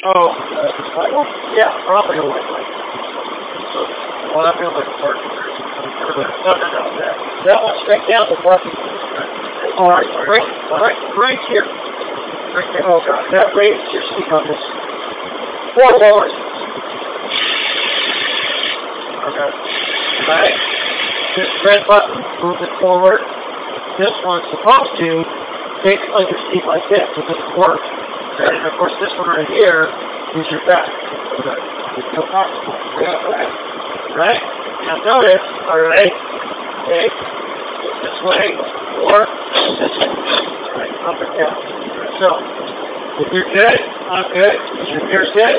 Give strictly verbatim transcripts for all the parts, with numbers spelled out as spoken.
Oh, uh, well, yeah, probably a white light. Well, that feels like a parking. No, no, no, that, that one straight down the parking. All right, right, right, right here. Right there. Oh, God, that raises your speed on this. Four doors. Okay. All right. This red button, move it forward. This one's supposed to make like your seat like this, so this works. Okay. And of course, this one right here is your back. Okay. It's no problem. Right. Right. Now notice, all right. Okay. This way or this way. Right. Up and down. So, if you're good, I'm good. If your ear's good.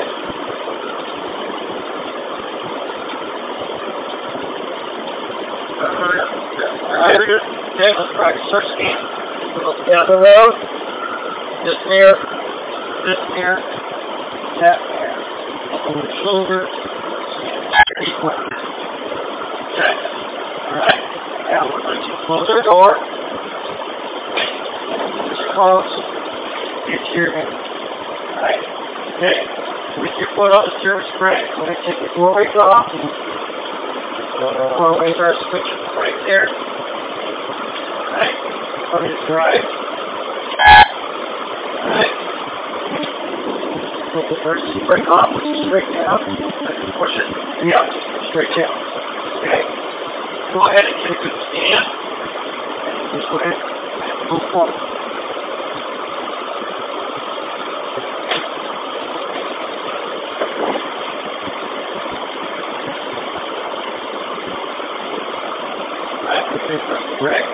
Alright, okay, let's practice our scan. Look down the road. This mirror, this mirror, that mirror. On the shoulder. Okay. Alright. Now we're going to close our door. Just close. Get your hand. Alright. Okay. With your foot on the steering brake. We're going to take the doorways off. Doorways are switching right there. Alright. Put it right. Alright. Put the first brake off. Straight down. Push it. Yep. Straight down. Okay. Go ahead and take it stand. Just go ahead. Move forward. Alright. Okay. Press the brake.